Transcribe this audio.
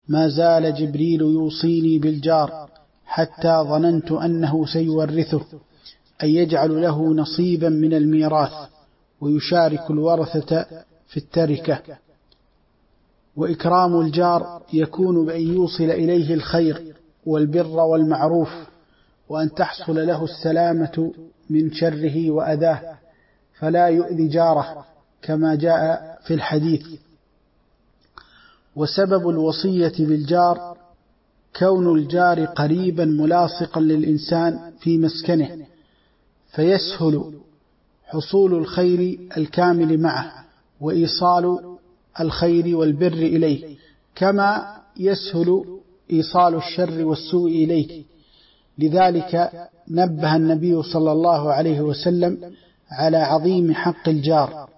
ما زال جبريل يوصيني بالجار حتى ظننت أنه سيورثه، أي يجعل له نصيبا من الميراث ويشارك الورثة في التركة. وإكرام الجار يكون بأن يوصل إليه الخير والبر والمعروف، وأن تحصل له السلامة من شره وأذاه، فلا يؤذي جاره كما جاء في الحديث. وسبب الوصية بالجار كون الجار قريبا ملاصقا للإنسان في مسكنه، فيسهل حصول الخير الكامل معه وإيصال الخير والبر إليه، كما يسهل إيصال الشر والسوء إليه. لذلك نبه النبي صلى الله عليه وسلم على عظيم حق الجار،